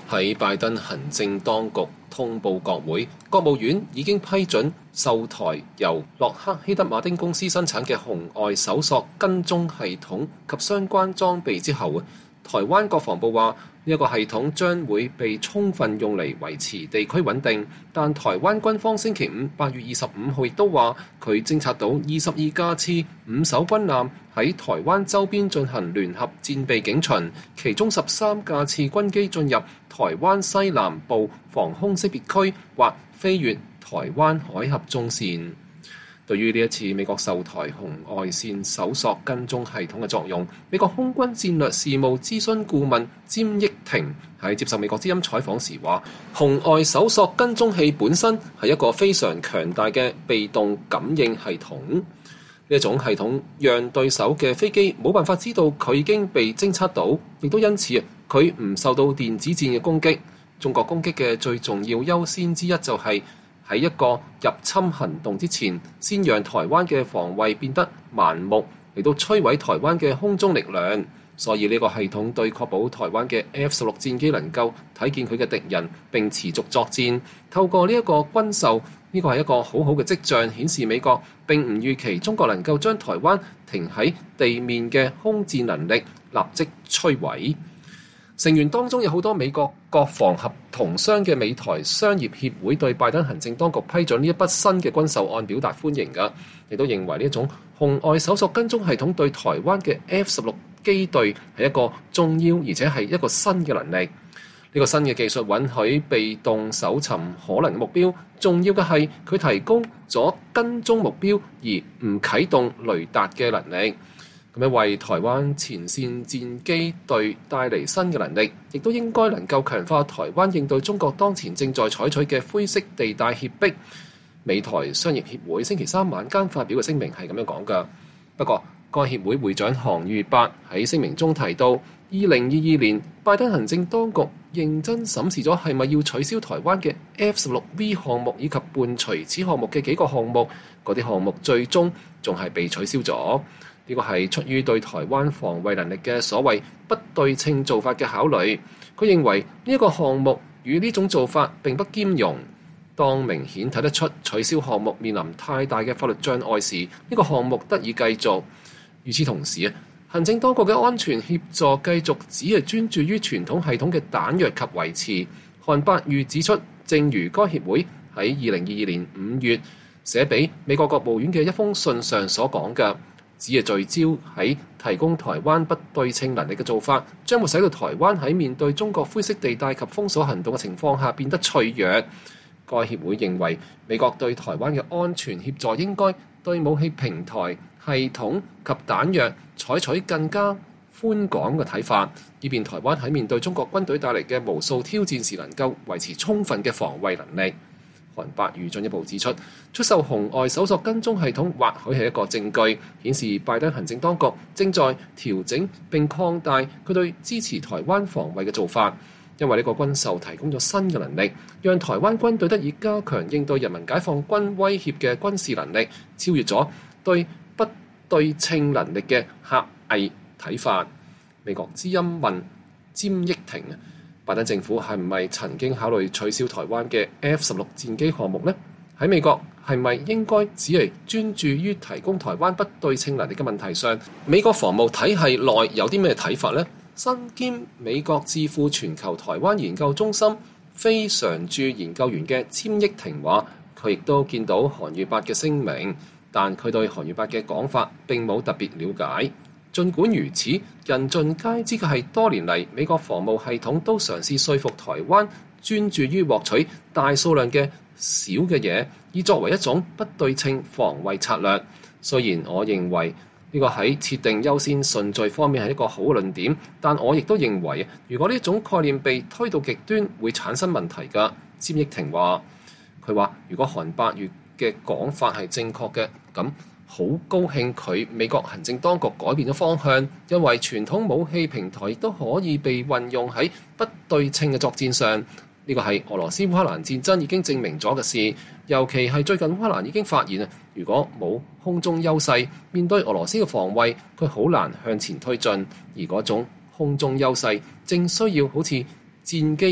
喺拜登行政當局通報國會，國務院已經批准售台由洛克希德馬丁公司生產嘅紅外搜索跟蹤系統及相關裝備之後，台灣國防部話呢一個系統將會被充分用嚟維持地區穩定，但台灣軍方星期五8月25號亦都話佢偵察到22架次5艘軍艦喺台灣周邊進行聯合戰備警巡，其中13架次軍機進入台灣西南部防空識別區或飛越台灣海峽中線。對於呢一次美國售台紅外線搜索跟蹤系統嘅作用，美國空軍戰略事務諮詢顧問詹益廷喺接受美國之音採訪時話：紅外搜索跟蹤器本身係一個非常強大嘅被動感應系統。呢一種系統讓對手嘅飛機冇辦法知道佢已經被偵測到，亦都因此佢唔受到電子戰嘅攻擊。中國攻擊嘅最重要優先之一就係喺一個入侵行動之前，先讓台灣嘅防衛變得盲目，嚟到摧毀台灣嘅空中力量。所以呢個系統對確保台灣嘅 F-16戰機能夠睇見佢嘅敵人並持續作戰，透過呢一個軍售，呢個係一個好好嘅跡象，顯示美國並唔預期中國能夠將台灣停喺地面嘅空戰能力立即摧毀。成員當中有好多美國國防合同商嘅美台商業協會對拜登行政當局批准呢一筆新嘅軍售案表達歡迎㗎，亦都認為呢一種紅外搜索跟蹤系統對台灣嘅 F-16機隊係一個重要而且係一個新嘅能力。呢個新嘅技術允許被動搜尋可能嘅目標，重要嘅係佢提供咗跟蹤目標而唔啟動雷達嘅能力。咁樣為台灣前線戰機隊帶嚟新嘅能力，亦都應該能夠強化台灣應對中國當前正在採取嘅灰色地帶脅迫。美台商業協會星期三晚間發表嘅聲明係咁樣講㗎。不過，該協會會長韓愈伯喺聲明中提到，2022年拜登行政當局認真審視咗係咪要取消台灣嘅 F-16V 項目以及伴隨此項目嘅幾個項目，嗰啲項目最終仲係被取消咗。呢個係出於對台灣防衛能力嘅所謂不對稱做法嘅考慮。佢認為呢一個項目與呢種做法並不兼容。當明顯睇得出取消項目面臨太大嘅法律障礙時，呢個項目得以繼續。與此同時，行政當局嘅安全協助繼續只係專注於傳統系統嘅彈藥及維持。韓伯瑜指出，正如該協會喺2022年5月寫俾美國國務院嘅一封信上所講嘅，只係聚焦喺提供台灣不對稱能力嘅做法，將會使到台灣喺面對中國灰色地帶及封鎖行動嘅情況下變得脆弱。該協會認為，美國對台灣嘅安全協助應該對武器平台、系統及彈藥採取更加寬廣嘅睇法，以便台灣喺面對中國軍隊帶嚟嘅無數挑戰時，能夠維持充分嘅防衛能力。韓伯瑜進一步指出，出售紅外搜索跟蹤系統或許係一個證據，顯示拜登行政當局正在調整並擴大佢對支持台灣防衛嘅做法，因為呢個軍售提供咗新嘅能力，讓台灣軍隊得以加強應對人民解放軍威脅嘅軍事能力，超越咗對不對稱能力嘅狹隘睇法。美國之音問詹益廷，拜登政府係唔係曾經考慮取消台灣嘅 F-16戰機項目呢？喺美國係咪應該只係專注於提供台灣不對稱能力嘅問題上，美國防務體系內有啲咩睇法呢？身兼美國智庫全球台灣研究中心非常駐研究員嘅詹益廷話，佢亦都見到韓愈伯嘅聲明，但佢對韓愈伯嘅講法並冇特別了解。儘管如此，人盡皆知嘅係多年嚟美國防務系統都嘗試說服台灣專注於獲取大數量嘅小嘅嘢，以作為一種不對稱防衛策略。雖然我認為呢個喺設定優先順序方面係一個好論點，但我亦都認為如果呢種概念被推到極端，會產生問題㗎。詹益廷話：佢話如果韓伯瑜嘅講法係正確嘅，咁好高興佢美國行政當局改變咗方向，因為傳統武器平台亦都可以被運用喺不對稱嘅作戰上。呢個係俄羅斯烏克蘭戰爭已經證明咗嘅事，尤其係最近烏克蘭已經發現如果冇空中優勢，面對俄羅斯嘅防衛，佢好難向前推進。而嗰種空中優勢正需要好似戰機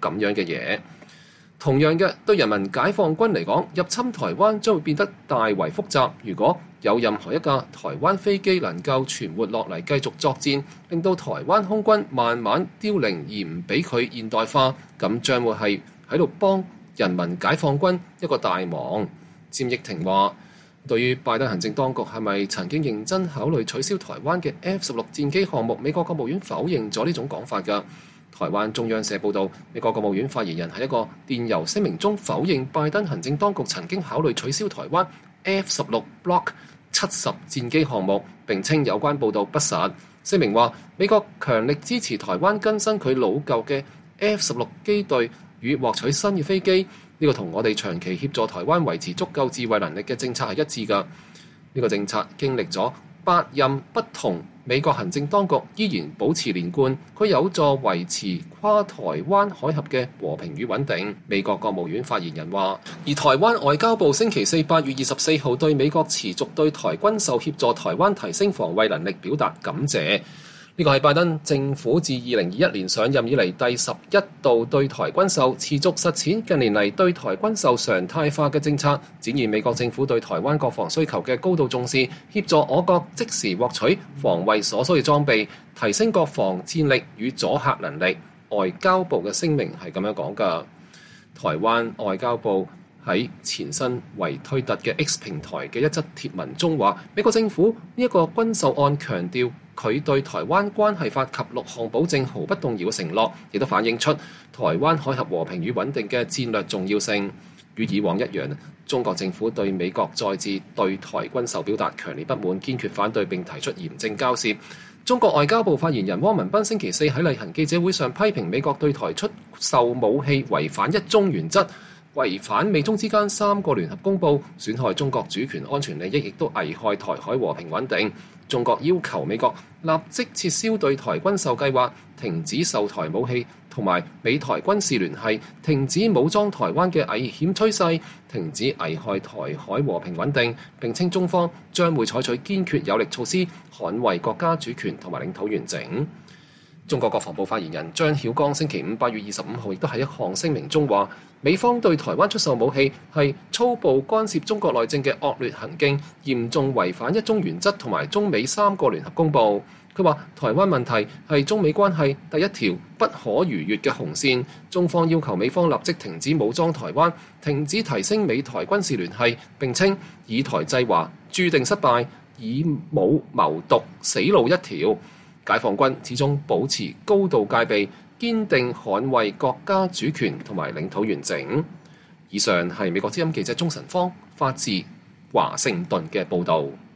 咁樣嘅嘢。同樣嘅，對人民解放軍嚟講，入侵台灣將會變得大為複雜。如果有任何一架台灣飛機能夠存活落嚟繼續作戰，令到台灣空軍慢慢凋零而唔俾佢現代化，咁將會係喺度幫人民解放軍一個大忙。詹益廷話：對於拜登行政當局係咪曾經認真考慮取消台灣嘅 F-16戰機項目，美國國務院否認咗呢種講法㗎。台灣中央社報導，美國國務院發言人喺一個電郵聲明中否認拜登行政當局曾經考慮取消台灣 F-16 Block 70戰機項目，並稱有關報導不實。聲明話，美國強力支持台灣更新佢老舊嘅 F-16機隊與獲取新嘅飛機，呢個同我哋長期協助台灣維持足夠自衛能力嘅政策係一致㗎。呢個政策經歷咗8任不同美國行政當局，依然保持連貫，佢有助維持跨台灣海峽嘅和平與穩定。美國國務院發言人話，而台灣外交部星期四8月24號對美國持續對台軍售協助台灣提升防衛能力表達感謝。呢個係拜登政府自2021年上任以嚟第11度對台軍售，持續實踐近年嚟對台軍售常態化嘅政策，展現美國政府對台灣國防需求嘅高度重視，協助我國即時獲取防衛所需嘅裝備，提升國防戰力與阻嚇能力。外交部嘅聲明係咁樣講㗎。台灣外交部喺前身為推特嘅 X 平台嘅一則貼文中話，美國政府呢一個軍售案強調佢對台灣關係法及6項保證毫不動搖嘅承諾，亦都反映出台灣海峽和平與穩定嘅戰略重要性。與以往一樣，中國政府對美國再次對台軍售表達強烈不滿，堅決反對並提出嚴正交涉。中國外交部發言人汪文斌星期四喺例行記者會上批評美國對台出售武器違反一中原則，違反美中之間3個聯合公報，損害中國主權安全利益，亦都危害台海和平穩定。中國要求美國立即撤銷對台軍售計劃，停止售台武器同埋美台軍事聯繫，停止武裝台灣嘅危險趨勢，停止危害台海和平穩定。並稱中方將會採取堅決有力措施，捍衛國家主權同埋領土完整。中國國防部發言人張曉剛星期五8月25號亦都喺一項聲明中話，美方對台灣出售武器係粗暴干涉中國內政嘅惡劣行徑，嚴重違反一中原則同埋中美3個聯合公報。佢話台灣問題係中美關係第一條不可逾越嘅紅線，中方要求美方立即停止武裝台灣，停止提升美台軍事聯繫，並稱以台制華注定失敗，以武謀獨死路一條。解放軍始終保持高度戒備，堅定捍衛國家主權同埋領土完整。以上係美國之音記者鍾晨芳發自華盛頓嘅報導。